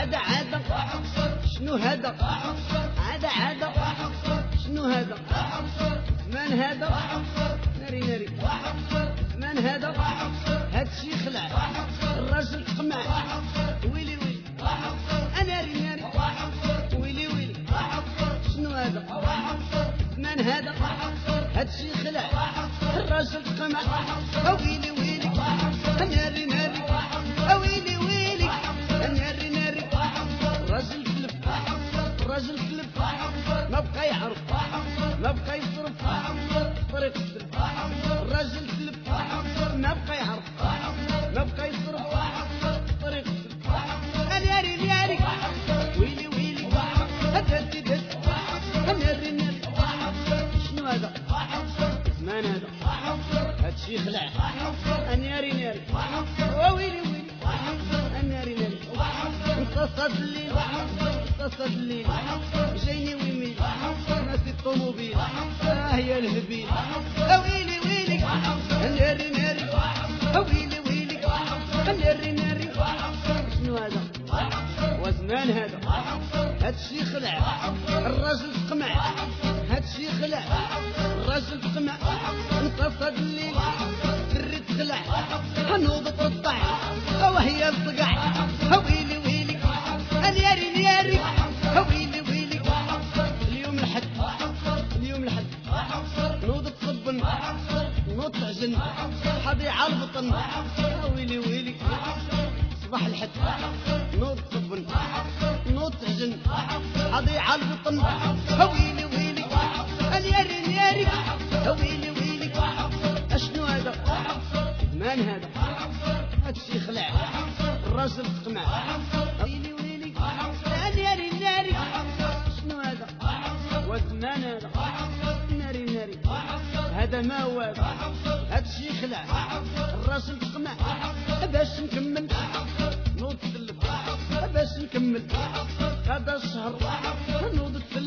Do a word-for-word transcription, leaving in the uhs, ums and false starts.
عاد عاد شنو هذا عاد عاد شنو هذا من هذا ناري ناري من هذا هادشي خلع الراجل قمع ويلي ويلي ناري ناري ويلي ويلي شنو هذا من هذا هادشي خلع الراجل قمع ويلي ويلي ناري ناري ويلي ويلي ناري ناري الراجل كلف الراجل كلف ما بقى يعرف ما بقى يصرف طريق السلف الراجل كلف ما بقى يعرف ما بقى يصرف طريق السلف ناري ناري ويلي ويلي هدرتي درت ناري ناري شنو هذا زمان هذا هادشي خلع ناري ناري ويلي ويلي ناري ناري انتصد الليل انتصد الليل جايني ويميل ناسي الطوموبيل اه يا الهبيل ويلي ويلي ناري ناري ويلي ويلي ناري ناري شنو هذا وزمان هذا هادشي خلع الراجل قمع هادشي خلع الراجل قمع انتصد الليل دريت خلع هنوض ترطع وهي الصقع ويلي ويلي ناري ناري ويلي ويلي اليوم الحد اليوم الحد نوض تصبن نوض تعجن حظي على البطن ويلي ويلي صباح الحد نوض تصبن نوض تعجن حظي على البطن ويلي ويلي ناري ناري ويلي ويلي اشنو هذا زمان هذا هادشي خلع الراجل قمع ويلي ويلي ناري ناري شنو هذا وزمان هذا ناري ناري هذا ما هو هادشي خلع الراجل قمع باش نكمل نوض تسلف باش نكمل هذا الشهر نوض